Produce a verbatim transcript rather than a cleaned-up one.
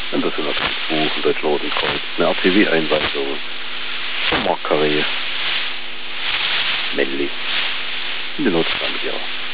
Und das sind natürlich Buch, ein Deutscher Roten Kreuz, eine R T W-Einweisung, ein Mark Carré, Melli. Und die Notstand, ja.